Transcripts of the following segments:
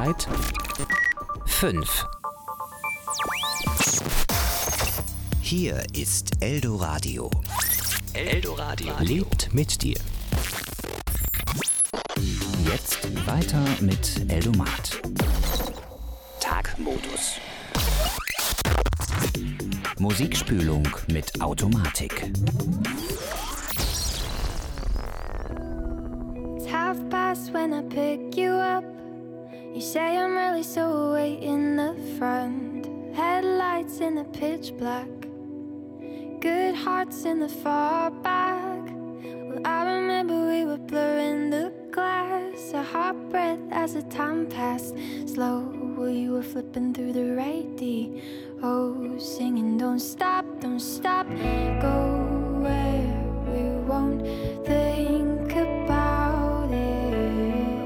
Zeit 5. Hier ist Eldoradio. Eldoradio lebt mit dir. Jetzt weiter mit Eldomat. Tagmodus. Musikspülung mit Automatik. It's 1:30 when I pick you up. You say I'm really so way in the front. Headlights in the pitch black. Good hearts in the far back. Well, I remember we were blurring the glass. A hot breath as the time passed slow. Well, you were flipping through the radio, singing don't stop, go where we won't think about it.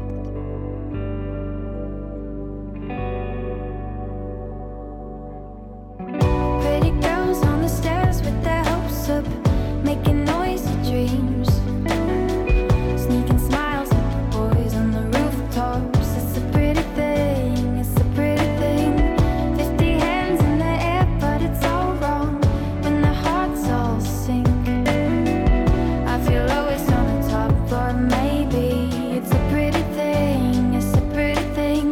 Pretty girls on the stairs with their hopes up, making noisy dreams, sneaking smiles at the boys on the rooftops. It's a pretty thing, it's a pretty thing. 50 hands in the air, but it's all wrong when the hearts all sink. I feel always on the top floor, maybe it's a pretty thing, it's a pretty thing.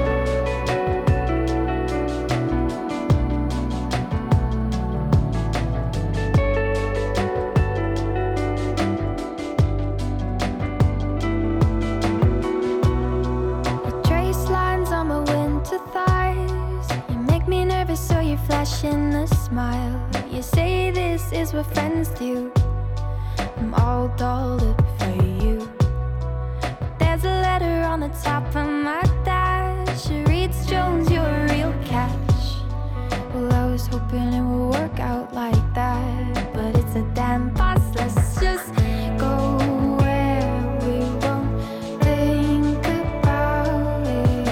Trace lines on my winter thighs. You make me nervous, so you're flashing a smile. You say this is what friends do. I'm all dolled up for you. There's a letter on the top of my dash. It reads, Jones, you're a real catch. Well, I was hoping it would work out like that, but it's a damn bus. Let's just go where we won't think about it.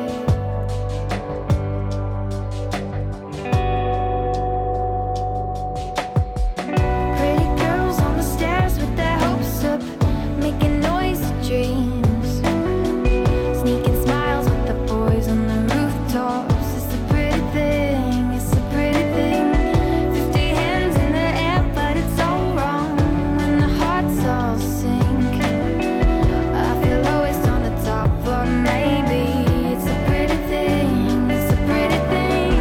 Pretty girls on the stairs with their hopes up, making noisy dreams, sneaking smiles with the boys on the rooftops. It's a pretty thing, it's a pretty thing. 50 hands in the air, but it's all wrong when the hearts all sink. I feel always on the top floor, maybe it's a pretty thing, it's a pretty thing.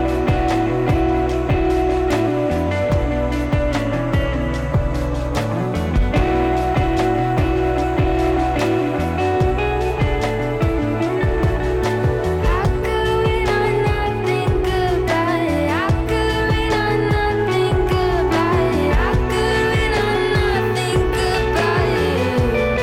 How could we not think about it? How could we not think about it? How could we not think about it?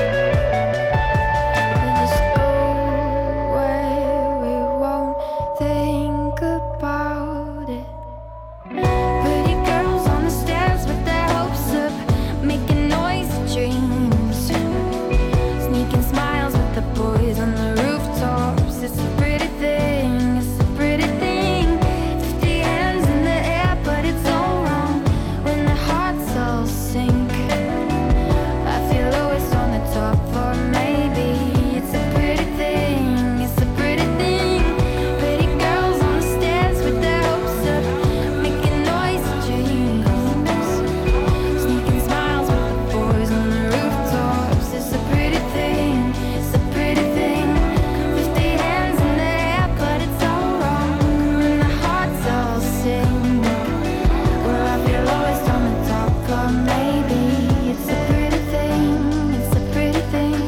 Let's go where we won't think about it. Pretty girls on the stairs with their hopes up, making noisy dreams, sneaking smiles with the boys on the rooftops. It's a pretty thing, it's a pretty thing. 50 hands in the air, but it's all wrong when the hearts all sink. I feel always on the top floor, maybe it's a pretty thing, it's a pretty thing. Pretty girls on the stairs with their hopes up, making noisy dreams, sneaking smiles with the boys on the rooftops. It's a pretty thing, it's a pretty thing. 50 hands in the air, but it's all wrong when the hearts all sink. Well, I feel always on the top floor, maybe it's a pretty thing, it's a pretty thing.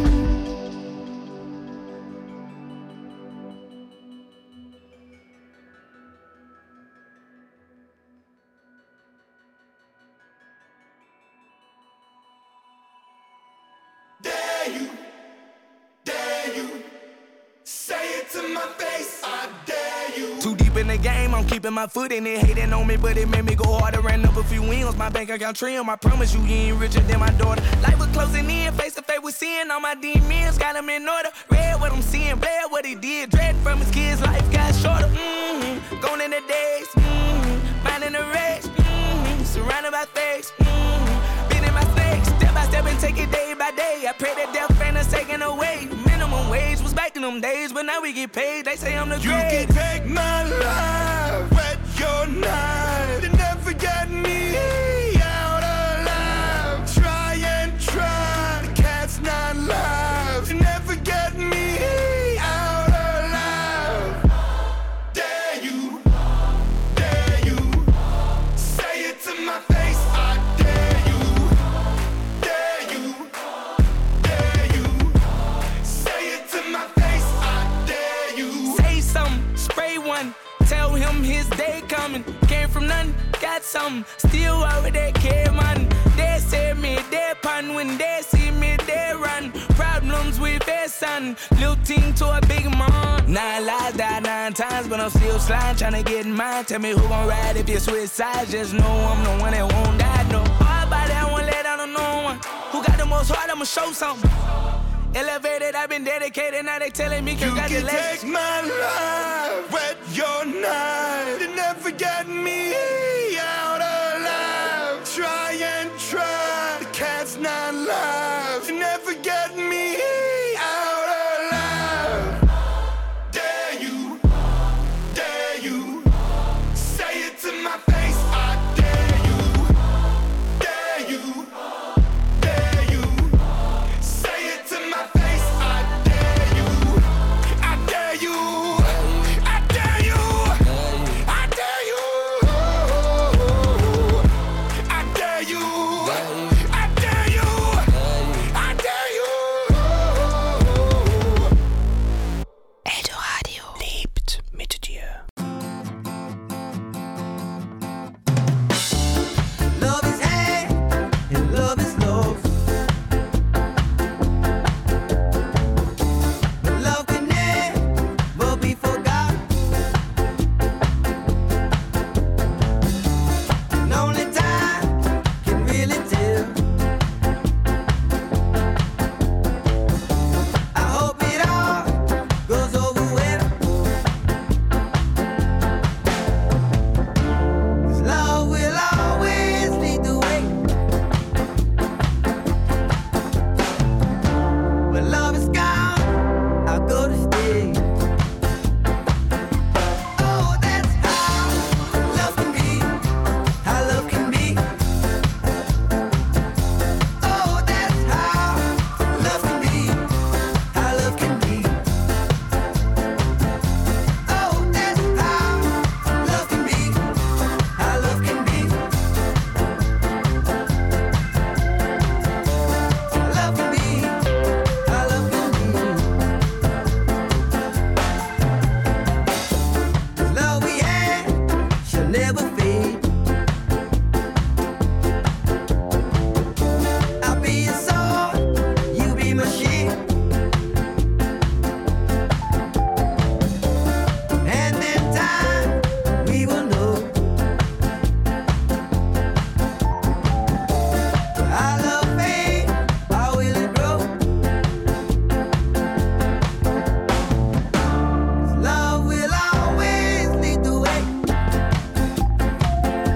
Dare you, say it to my face, I dare you. Too deep in the game, I'm keeping my foot in it. Hating on me, but it made me go harder. Ran up a few wins, my bank account trim. I promise you, he ain't richer than my daughter. Life was closing in, face to face with sin. All my demons got him in order. Read what I'm seeing, bled what he did. Dread from his kids, life got shorter. Gone in the days, finding the race. Surrounded by fakes, been in my snakes. Step by step and take it day by day. I pray that death ain't us taken away. Minimum wage was back in them days, but now we get paid. They say I'm the You great. can take my life, wet your knife. You never get me out alive. Try and try, the cat's not live. You never get me out alive. Dare you, say it to my face. I dare you, say it to my face. I dare you. Say something, spray one. Tell him his day coming. Came from nothing, got something. Still over there, care man. They say me, they pun. When they see me, they run. Problems with their son. Little team to a big man. 9 lives, died 9 times, but I'm still sliding, trying to get in mine. Tell me who gon' ride if you switch sides. Just know I'm the one that won't die, no. All about that, I won't let down on no one. Who got the most heart, I'ma show something. Elevated, I've been dedicated, now they telling me You can congratulations. take my life, wet your knife. You never get me out alive. Try and try, the cat's not live. You never get me out alive. Dare you, say it to my face. I dare you, say it to my face. I dare you, I dare you, I dare you, I dare you, I dare you, I dare you, I dare you. Eldoradio lebt mit dir. Love is high and love is low. But love can never be forgot. And only time can really tell. I hope it all goes over well. 'Cause love will always lead the way. When love is gone, I'll go to stay. Oh, that's how love can be. How love can be. Oh, that's how love can be. How love can be. Oh, that's how love can be. How love can be. Love can be. How love can be. 'Cause love we had shall never fade. I'll be your sword, you be my shield. And in time we will know our love fade, or will it grow? 'Cause love will always lead the way.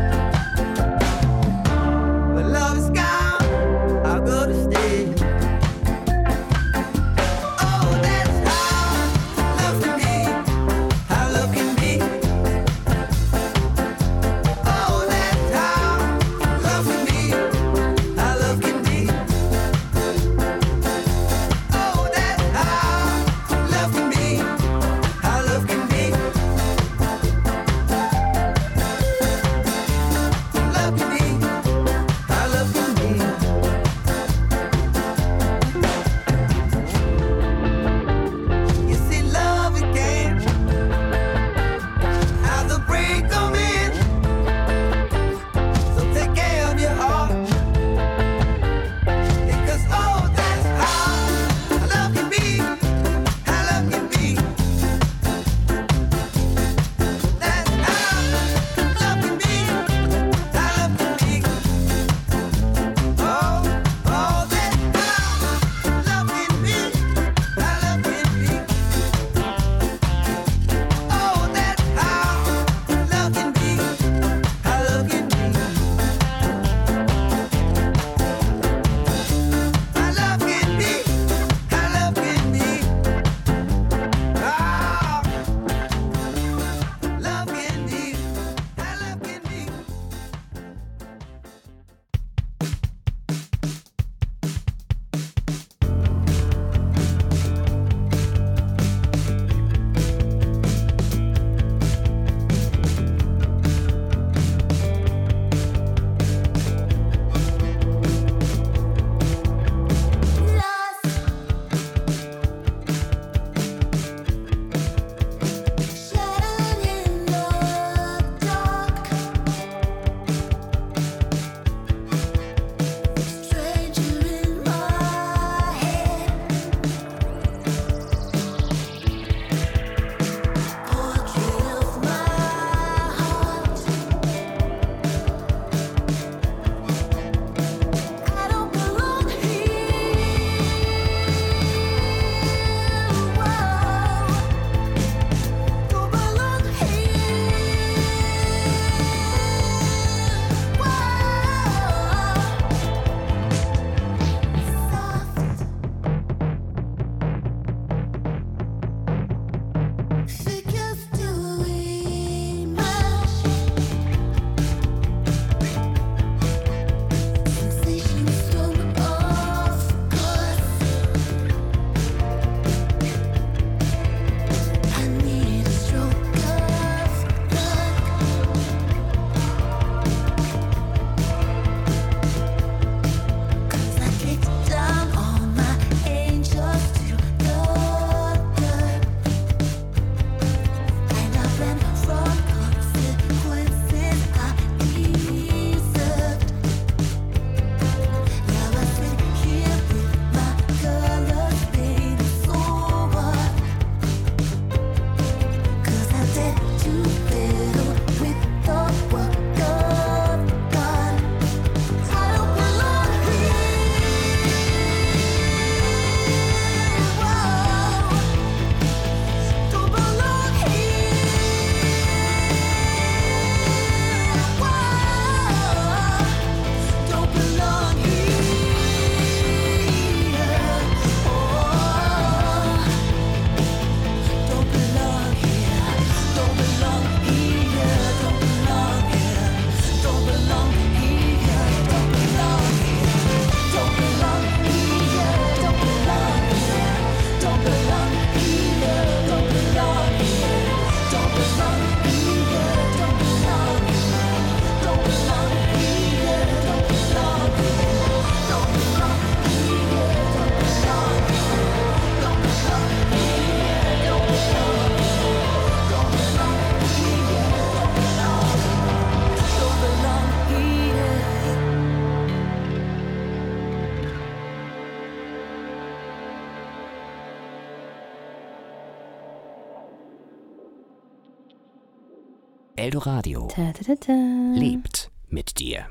Eldoradio lebt mit dir.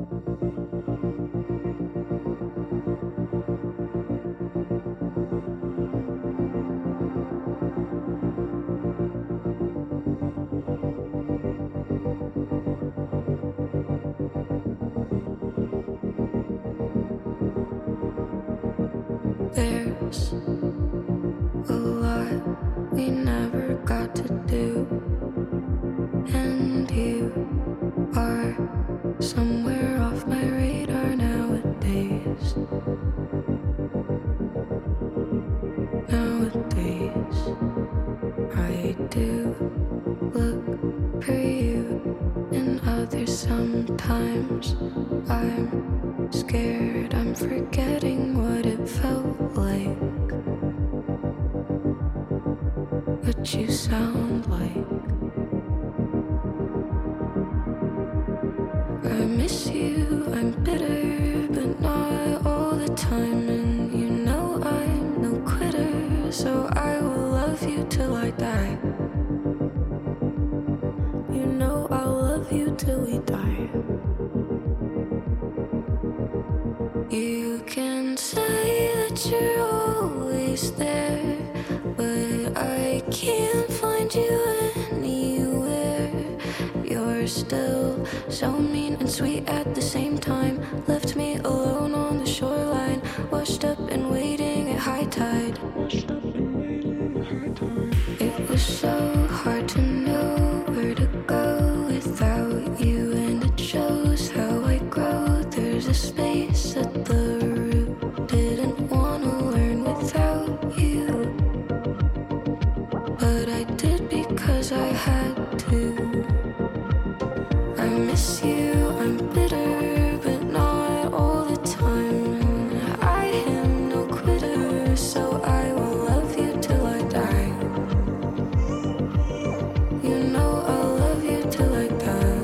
There's a lot we never got to do, and you are somewhere off my radar nowadays. Nowadays, I do look for you in others sometimes. I'm scared I'm forgetting what it felt like, what you sound like. I miss you, I'm bitter, but not all the time. And you know I'm no quitter, so I will love you till I die. You know I'll love you till we die. You can say that you're always there, but I can't find you anywhere. You're still so mean and sweet at the same time. Left me alone on the shoreline, washed up and waiting at high tide. It was so hard to know where to go without you, and it shows how I grow. There's a space at the root, didn't want to learn without you, but I did because I had to. I miss you, I'm bitter, but not all the time. I am no quitter, so I will love you till I die. You know I'll love you till I die.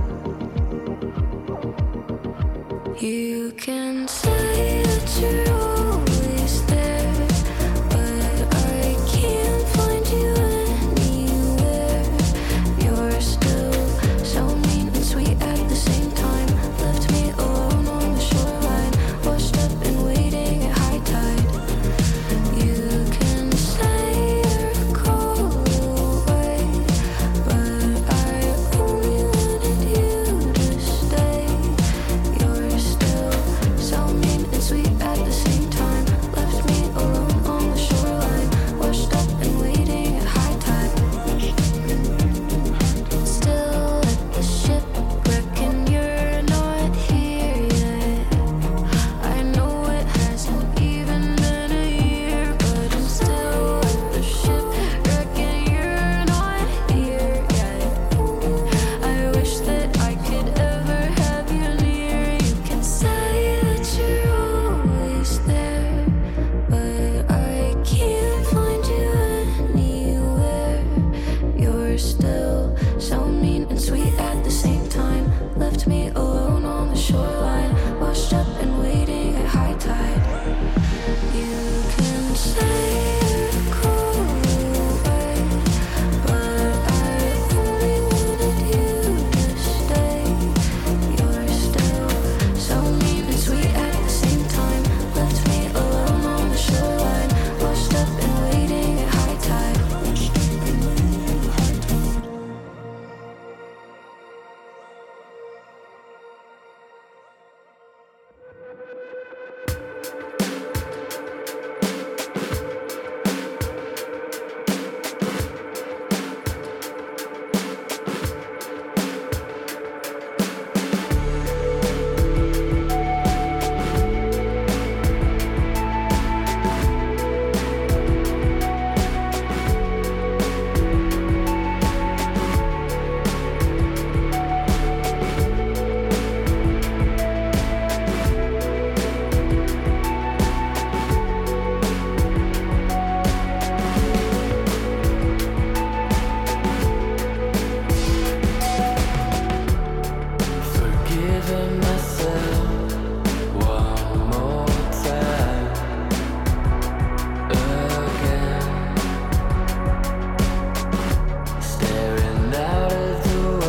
You can say that you're always there, but I can't find you anywhere. You're still so mean and sweet at the same time. Left me alone on the shoreline, washed up and waiting at high tide. You can say you're a call away, but I only wanted you to stay. You're still so mean and sweet at the same time. Left me alone on the shoreline, washed up and waiting at high tide. Still at the shipwreck and you're not here yet. I know it hasn't even been a year, but I'm still at the shipwreck and you're not here yet. I wish that I could ever have you near. You can say that you're always there, but I can't find you anywhere. You're still so mean and sweet at the same time. Left me alone on the shoreline, washed up and waiting at high tide. You can say you're call away, but I only wanted you to stay. You're still so mean and sweet at the same time. Left me alone on the shoreline, washed up and waiting at high tide. Staring out of the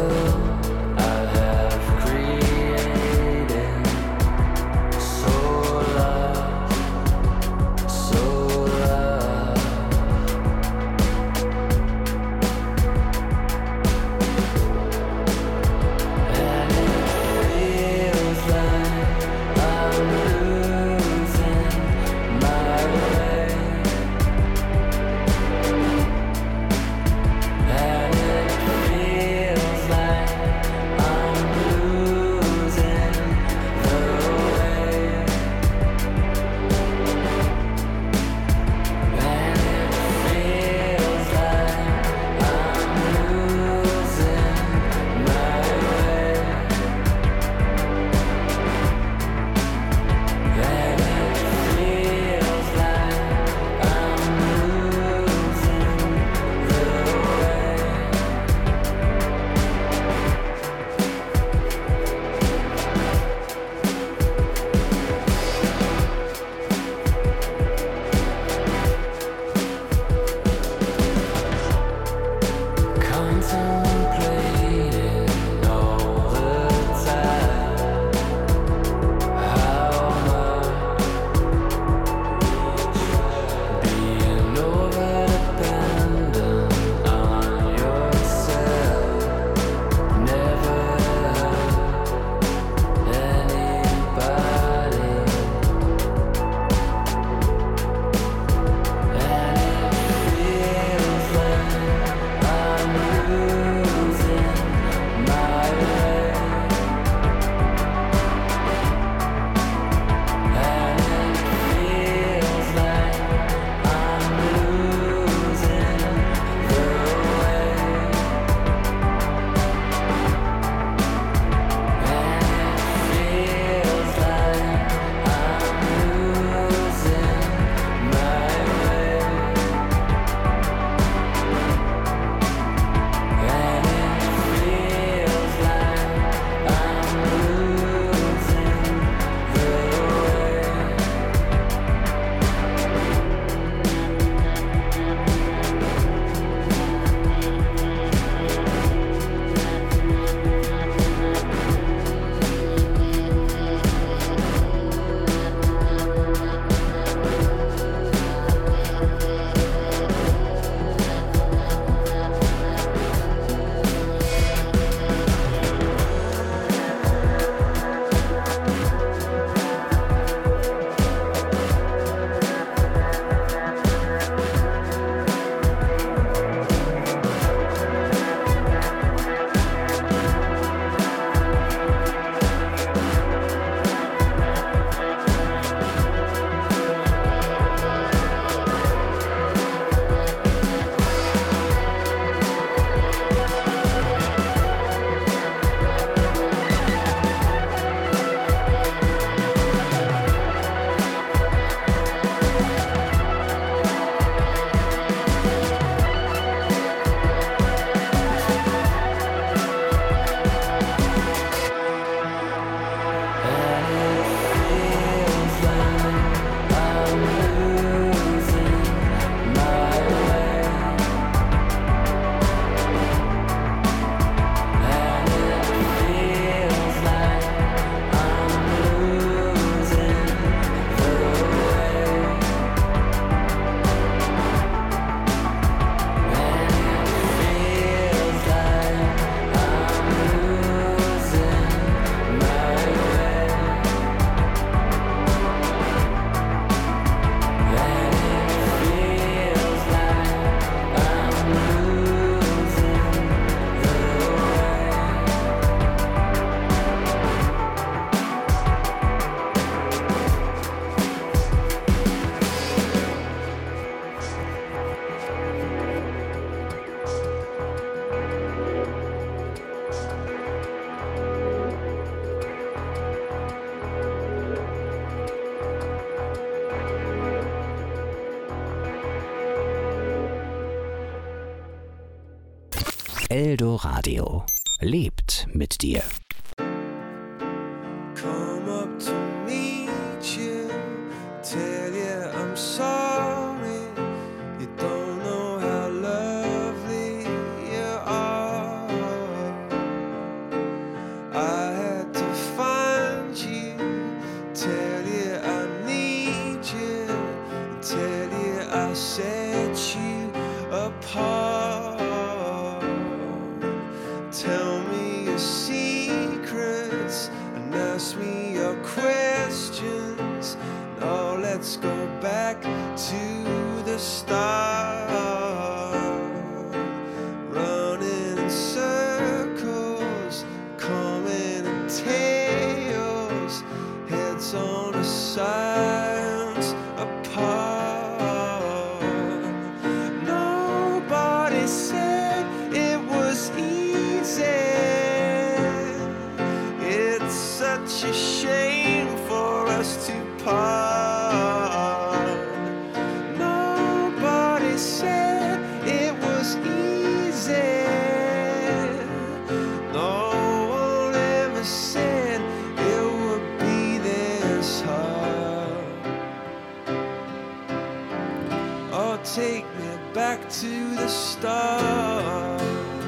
Eldoradio lebt mit dir. Come up to meet you, tell you I'm sorry. You don't know how lovely you are. I had to find you, tell you I need you, tell you I set you apart. Tell me your secrets and ask me your questions. Now let's go back to the start. Running in circles, coming in tails, heads on the sides apart. Nobody said it was easy. It's such a shame for us to part. Nobody said it was easy. No one ever said it would be this hard. Oh, take me back to the start.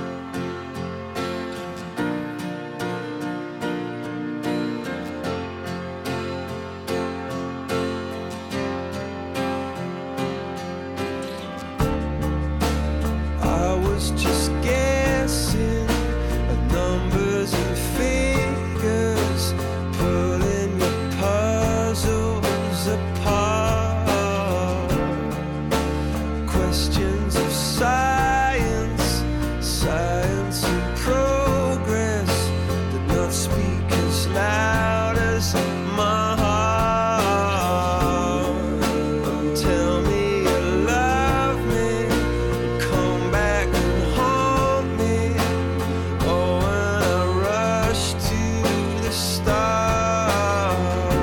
I was just guessing at numbers and figures, pulling your puzzles apart. Questions of science, science and progress did not speak as loud as my heart. Tell me you love me, come back and haunt me. Oh, when I rush to the start,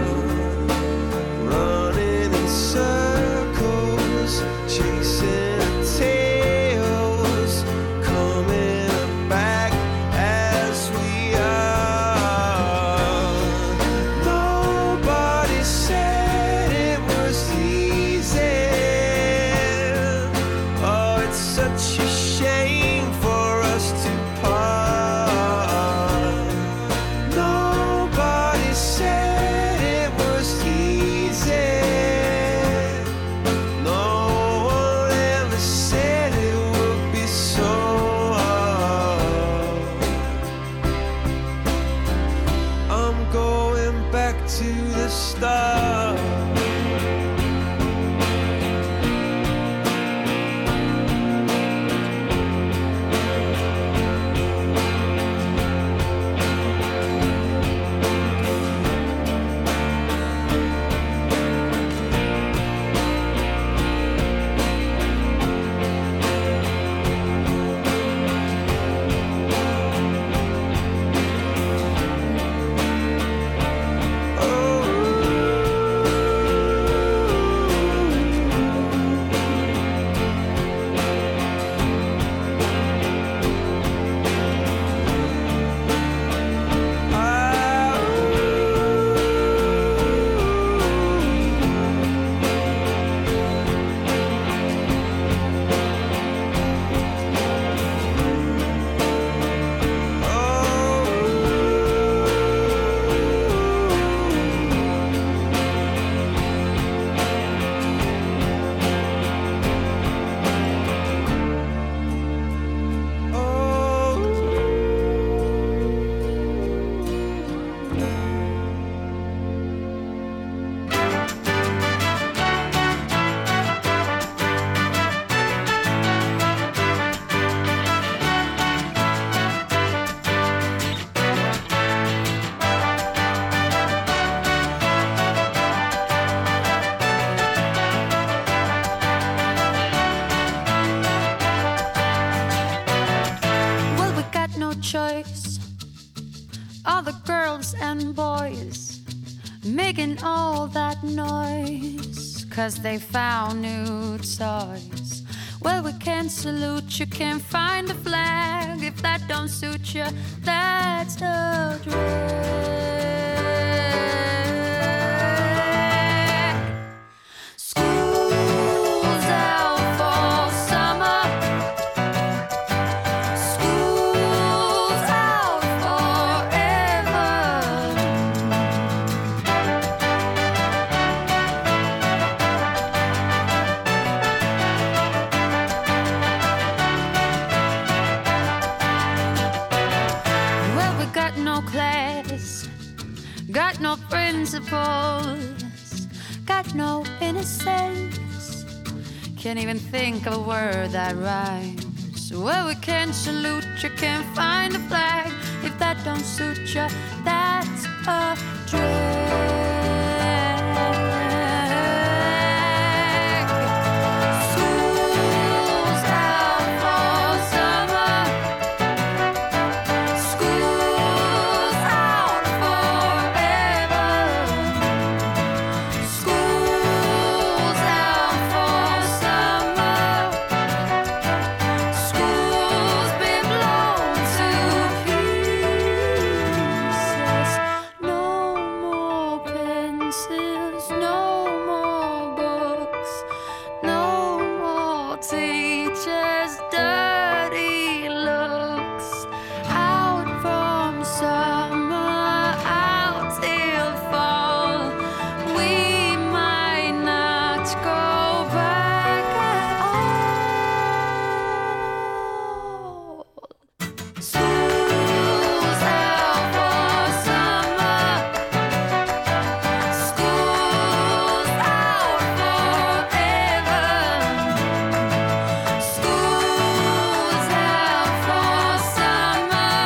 running in circles, chasing tails, coming back as we are. Nobody said it was easy. Oh, it's such a shame for us to part. Nobody said it was easy. No one ever said it would be so hard. I'm going back to the start. choice. All the girls and boys making all that noise, 'cause they found new toys. Well, we can salute you, can't find a flag. If that don't suit you, that's a drag. School's out for summer. School's out forever. Well, we got no class, got no principles, got no innocence. Can't even think of a word that rhymes. Well, we can salute you, can't find a flag. If that don't suit you, that's a drag. School's out for summer. School's out forever. School's out for summer. School's been blown to pieces. No more pencils, no more books, no more teachers' dirty looks. Out from summer, out till fall. We might not go back at all. School's out for summer. School's out forever. School's out for summer.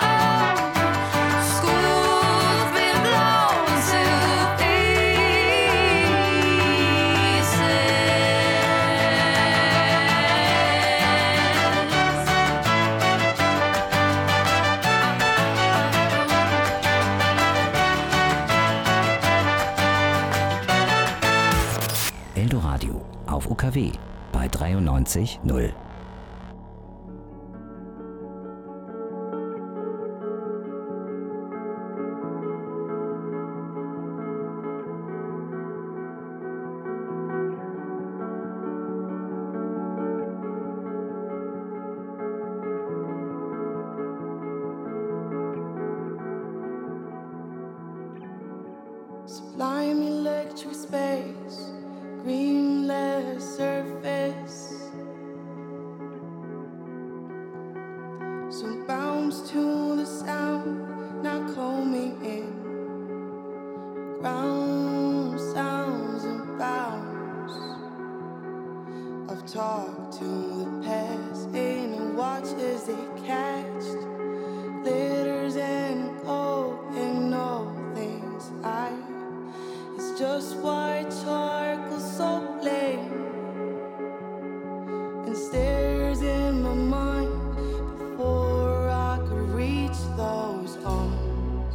School's been blown to Eldoradio auf UKW bei 93.0. Sublime electric space, greenless surface. So bounce to the sound, now combing in. Ground sounds and bounds. I've talked to the past and watched as they catched glitters and gold and all things I. It's just white charcoal so plain and stares in my mind before I could reach those arms.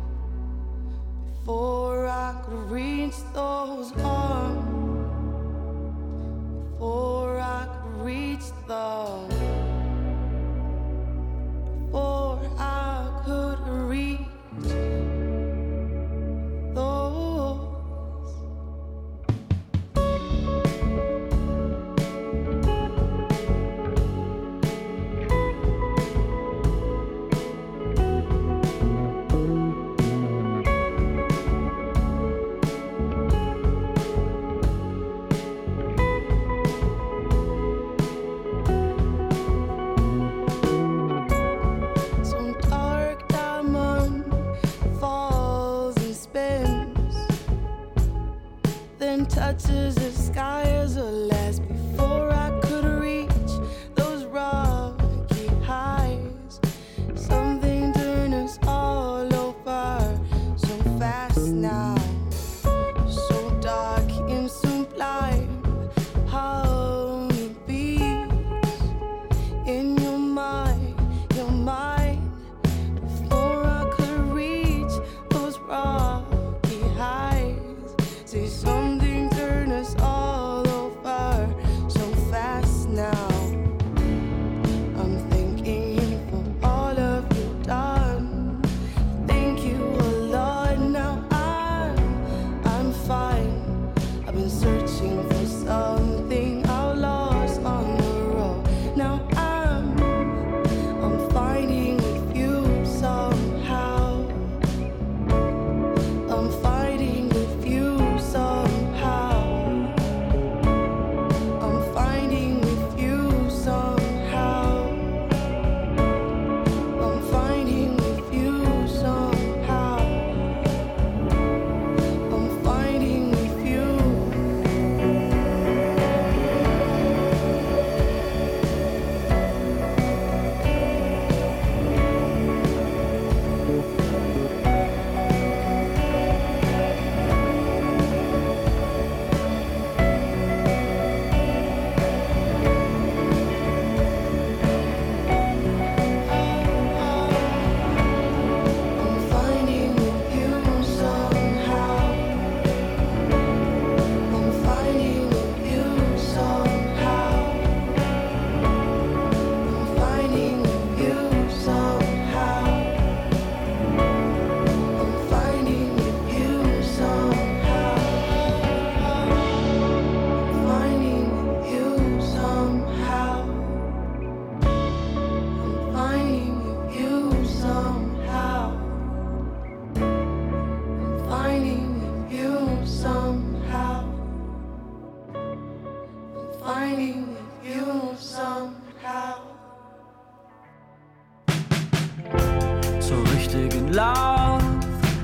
Before I could reach those arms. Before I could reach those. Before I could reach those.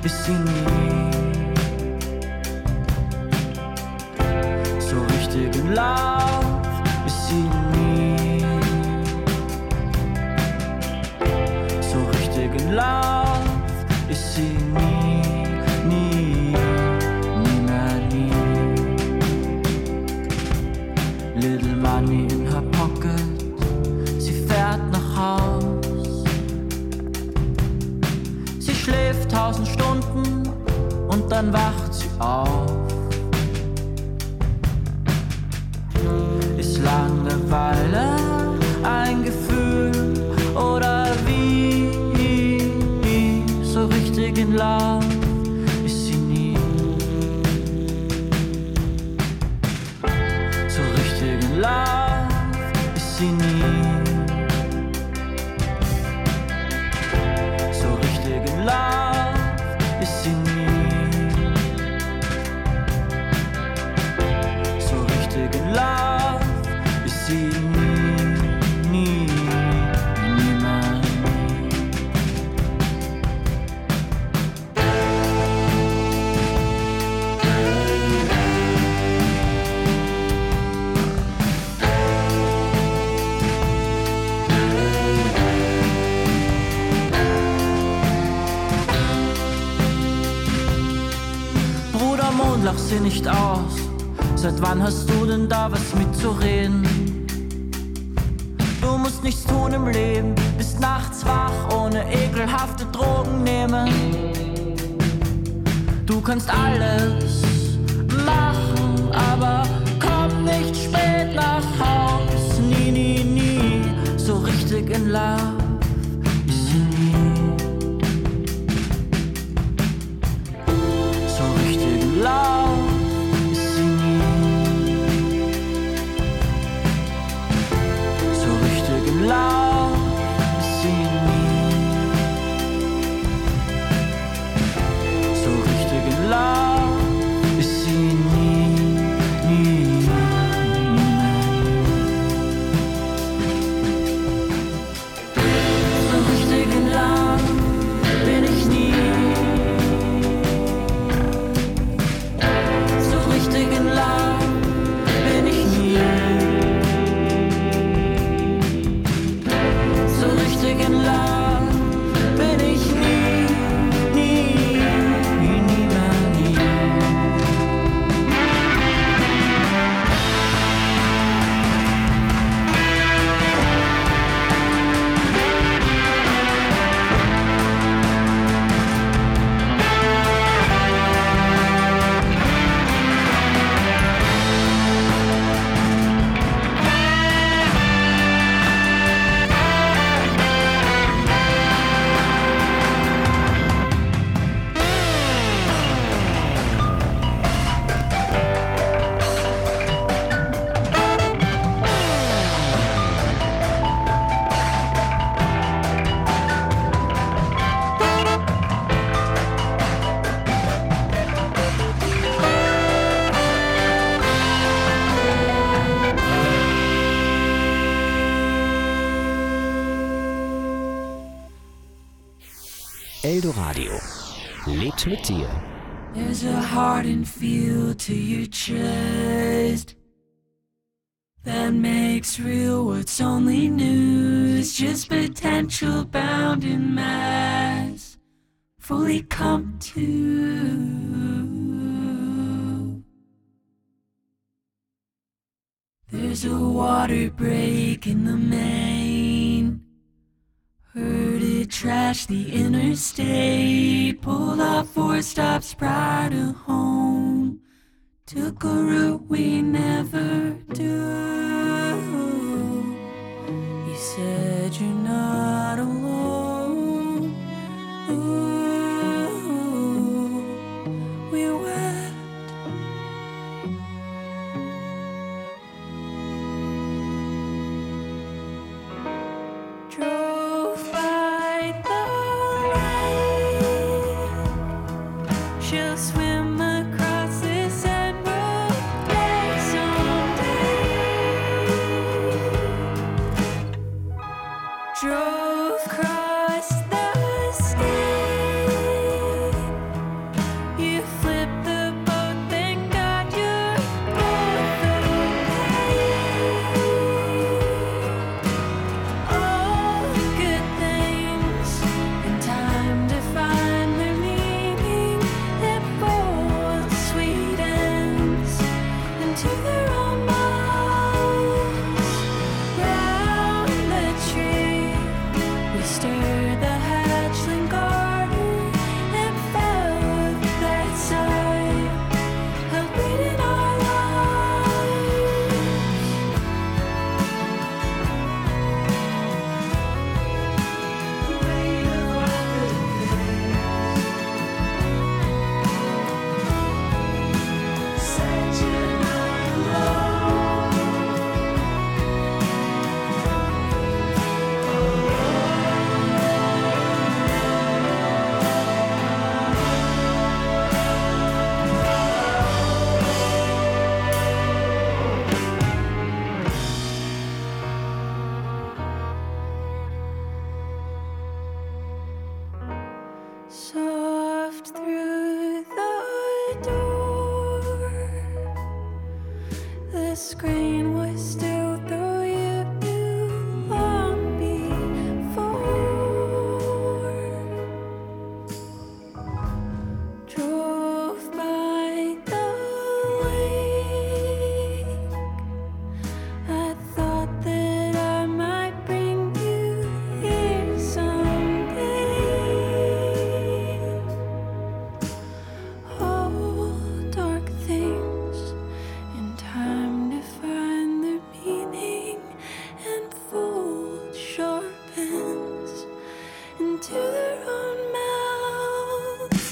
ist sie nie. So richtig in Love ist sie nie. So richtig in Love ist sie nie, nie, nie mehr nie. Little money in her pocket, sie fährt nach Haus. Sie schläft 1000 Stunden und dann wacht sie auf. Ist Langeweile ein Gefühl oder wie? So richtig in Love ist sie nie. So richtig in Love ist sie nie. So richtig in Love ist sie nie. So richtig in Love ist sie nie, nie, niemals. Bruder Mond, lach sie nicht aus. Seit wann hast du denn da was mitzureden? Du musst nichts tun im Leben, bist nachts wach, ohne ekelhafte Drogen nehmen. Du kannst alles machen, aber komm nicht spät nach Haus. Nie, nie, nie, so richtig in Love ist sie nie. So richtig in Love ist sie nie. So richtig in Love ist sie nie. So richtig in Love ist sie nie, nie, so richtig in Love bin ich nie. So richtig in Love bin ich nie. So richtig in Love bin ich nie, nie, nie mehr nie. Eldoradio lebt mit dir. There's a hardened feel to your chest that makes real what's only news, just potential bound in mass, fully come to. There's a water break in the main. Heard it trash the interstate. Pulled off 4 stops prior to home. Took a route we never do. You said you're not alone. Ooh, we wept. Drove by the lake. She'll swim across this emerald lake someday. Drove across the state. screen was still though you knew long before. Drove by the lake. I thought that I might bring you here someday. All dark things in time define their meaning, and fold sharp ends into their own mouths.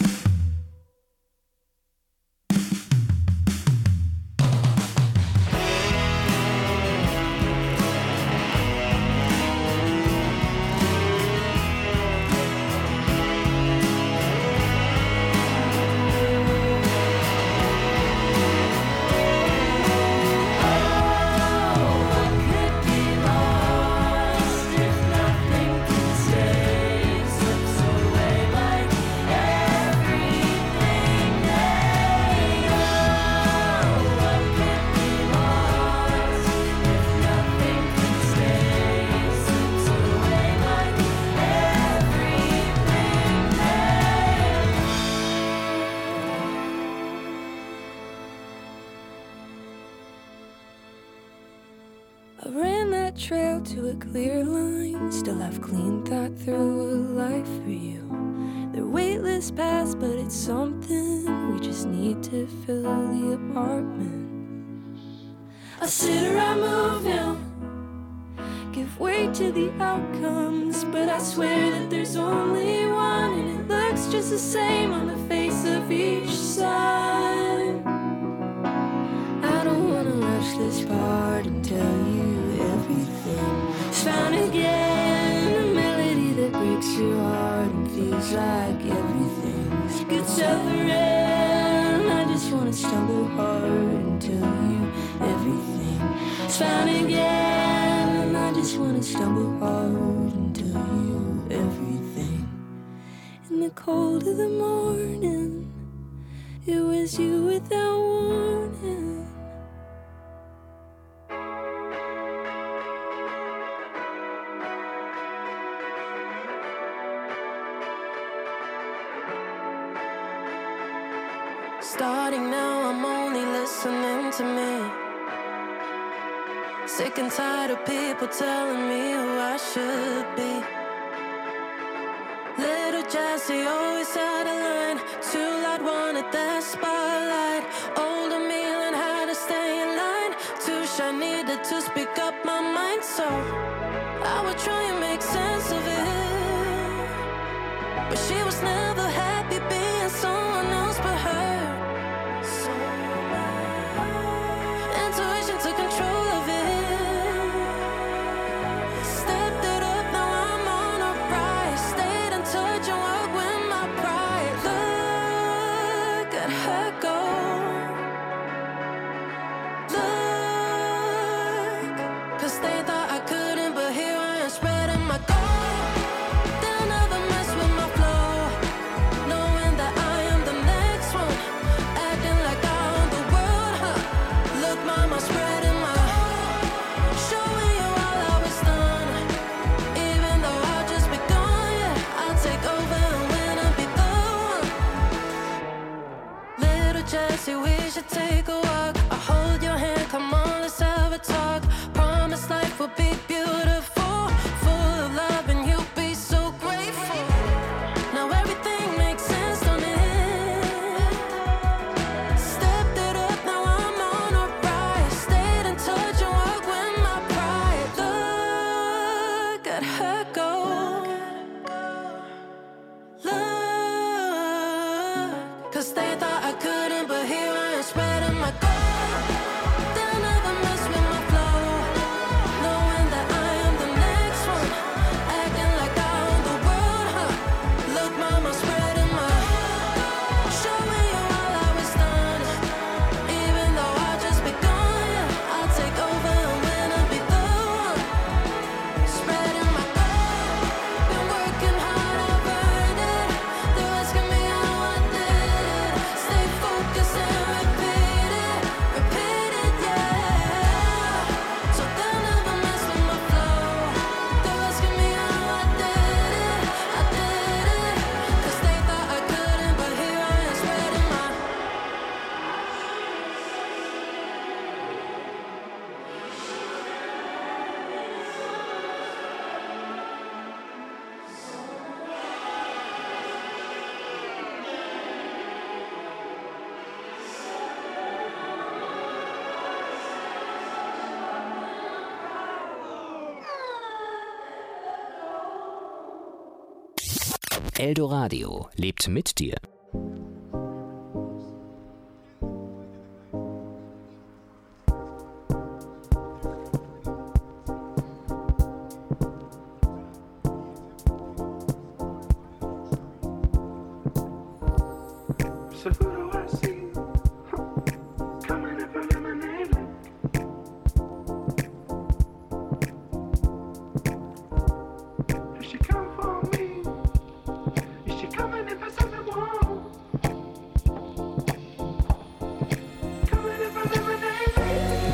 I ran that trail to a clear line. Still have clean thought through a life for you. They're weightless paths, but it's something. We just need to fill the apartment. I sit around, move now, give way to the outcomes, but I swear that there's only one, and it looks just the same on the face of each side. I don't wanna rush this part and tell you everything. It's found again, a melody that breaks your heart and feels like everything's good suffering. I just wanna stumble hard and tell you everything. It's found again, and I just wanna stumble hard and tell you everything. In the cold of the morning, it was you without warning. Starting now, I'm only listening to me. Sick and tired of people telling me who I should be. Little Jessie always had a line. Too loud, wanted that spotlight. Older me learned how to stay in line. Too shy, needed to speak up my mind. So I would try and make sense of it, but she was never happy being someone else but her. Intuition took control of it. Stepped it up, now I'm on a rise. Stayed in touch and worked with my pride. Look at her go. Look, 'cause they thought I couldn't, but here I am spreading my gold. They'll never mess with my flow, knowing that I am the next one, acting like I own the world, huh? Look, mama, spreading my heart, showing you all I was done. Even though I'll just be gone, yeah, I'll take over and win and be the one. Little Jessie, we should take a walk. I'll hold your hand, come on, let's have a talk. Promise life will be beautiful, full of love, and you'll be so grateful. Now everything makes sense, don't it? Stepped it up, now I'm on a rise. Stayed in touch and worked with my pride. Look at her go. Look, 'cause they thought I couldn't, but here I am spreading my gold. They'll never mess with my flow, knowing that I am the next one, acting like I own the world, huh? Look, mama, spreading my heart, showing you all I was done. Even though I'll just be gone, yeah, I'll take over and win and be the one. Spreading my gold, been working hard, I've earned it. They're asking me how I did it. Stay focused and repeat it. Eldoradio lebt mit dir. So who do I see coming up a lemonade lane? Is she come for me? Is she coming if I something wrong? Coming if I lemonade lane.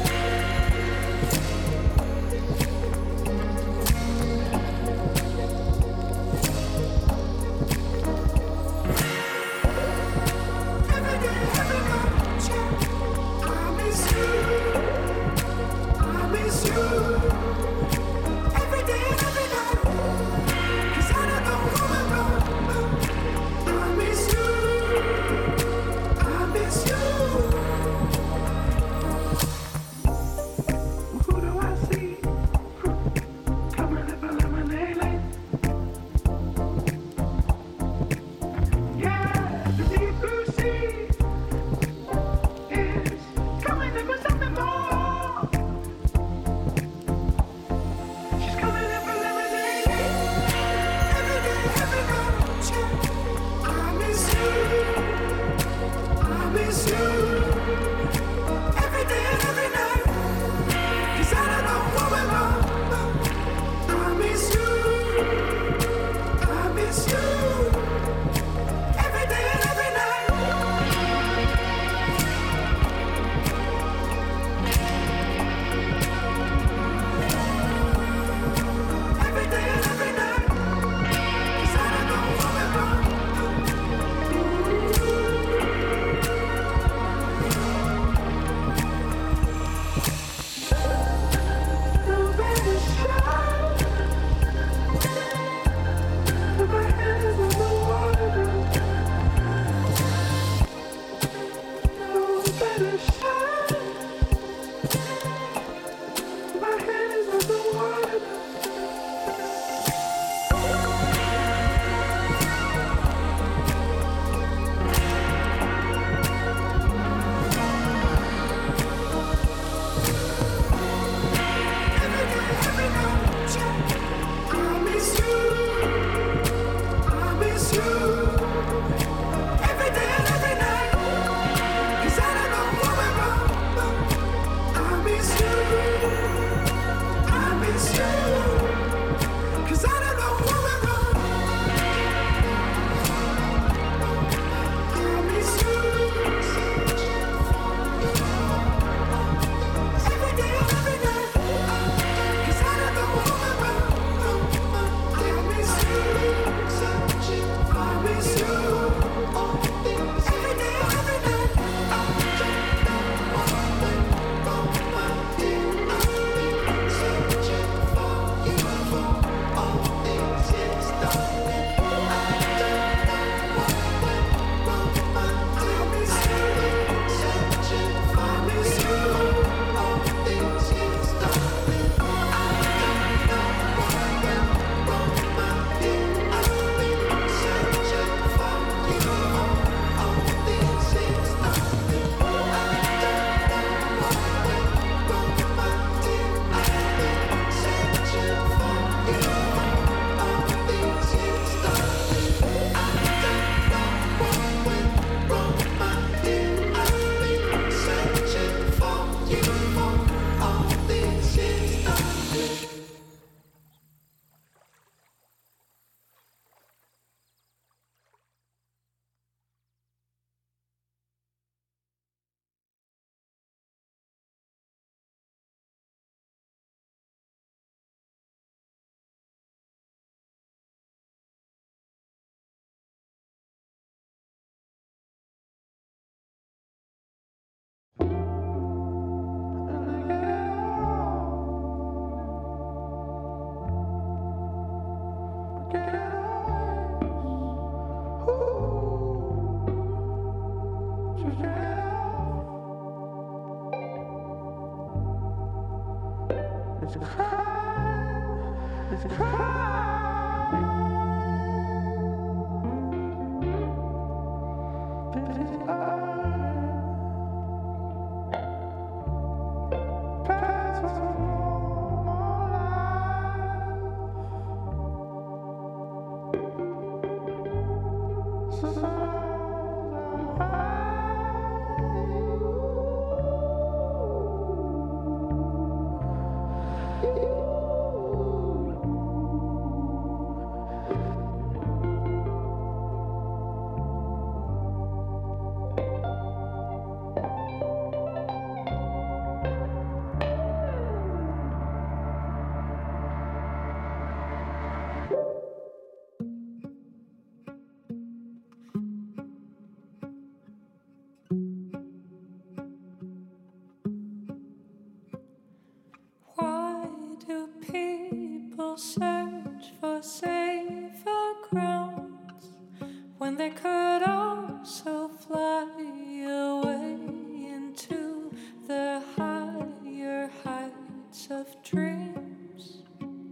Why do people search for safer grounds when they could also fly away into the higher heights of dreams?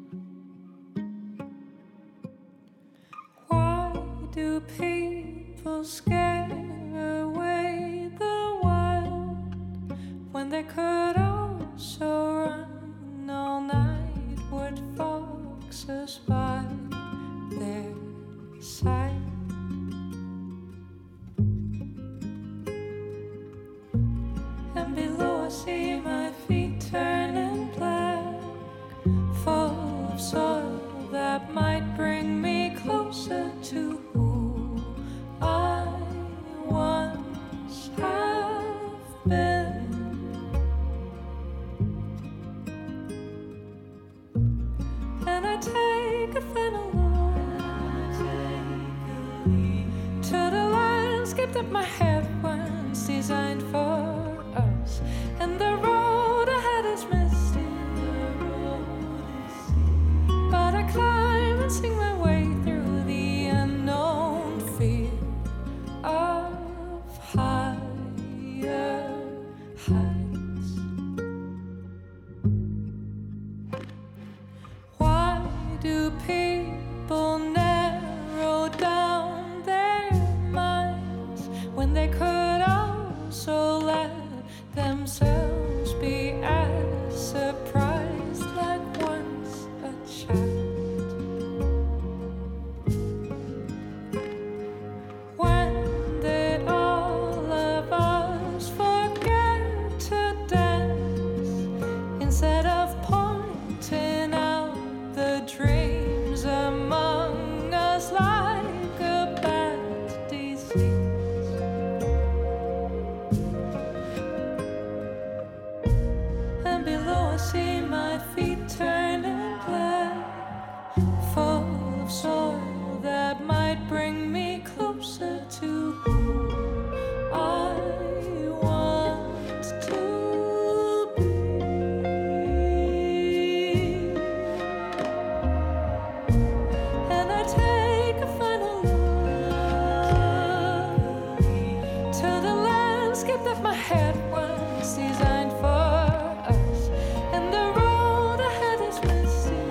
Why do people scare away the wild when they could also run all night? Would foxes by their side? And below I see my feet turning black, full of soil that might bring me closer to who I once have been. And I take a final look to the landscape that my head once designed for us. And the road ahead is misty, but I climb and sing my way through the unknown fear of higher heights. Why do people narrow down their minds when they could also let themselves be as surprised like once a child? When did all of us forget to dance instead of pointing out the dreams among us like a bad disease? And below I see my feet turning black, full of soil that might bring me closer to who I want to be. And I take a final look to the landscape that my head once designed for us. And the road ahead is misty,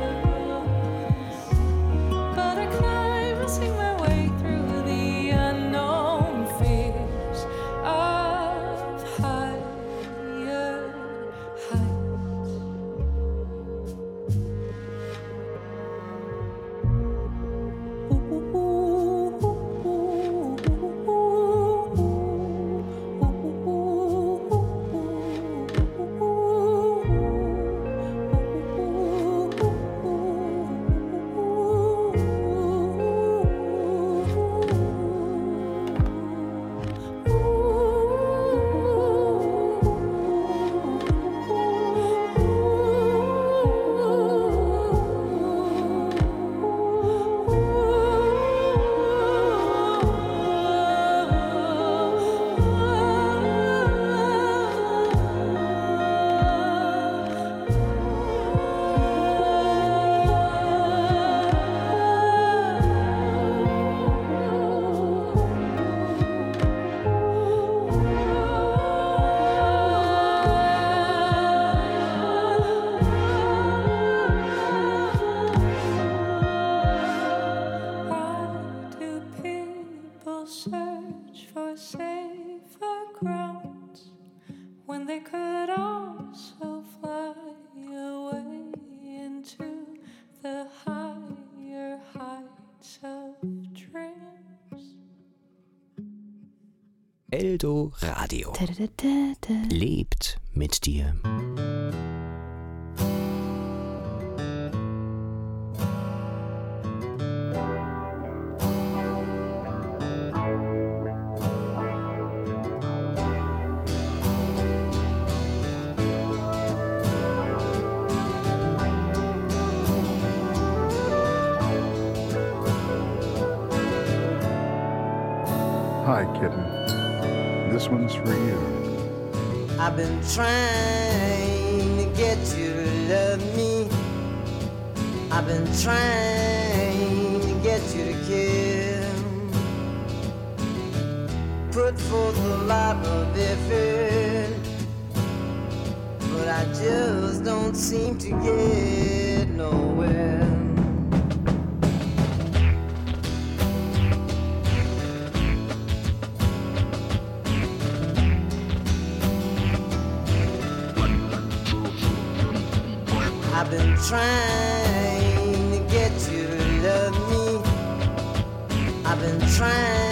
but I climb and sing my way through the unknown fears of higher heights. Ooh, ooh, ooh, ooh, ooh, ooh, ooh. safer grounds when they could also fly away into the higher heights of dreams. Eldo Radio. Lebt mit dir. Hi, kitten. This one's for you. I've been trying to get you to love me. I've been trying to get you to care. Put forth a lot of effort, but I just don't seem to get nowhere. I've been trying to get you to love me. I've been trying